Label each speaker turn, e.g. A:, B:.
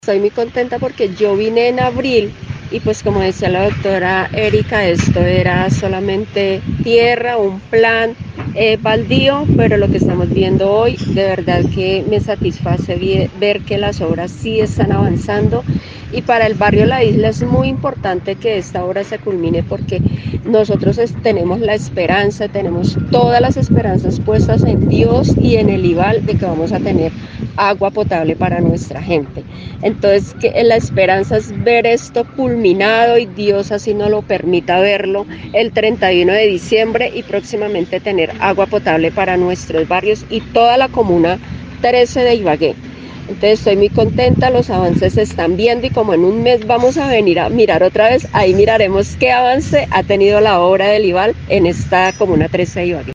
A: Estoy muy contenta porque yo vine en abril y pues como decía la doctora Erika, esto era solamente tierra, un plan baldío, pero lo que estamos viendo hoy de verdad que me satisface ver que las obras sí están avanzando y para el barrio La Isla es muy importante que esta obra se culmine porque nosotros tenemos la esperanza, tenemos todas las esperanzas puestas en Dios y en el IVAL de que vamos a tener agua potable para nuestra gente. Entonces, que la esperanza es ver esto culminado y Dios así nos lo permita verlo el 31 de diciembre y próximamente tener agua potable para nuestros barrios y toda la comuna 13 de Ibagué. Entonces estoy muy contenta, los avances se están viendo y como en un mes vamos a venir a mirar otra vez, ahí miraremos qué avance ha tenido la obra del IVAL en esta comuna 13 de Ibagué.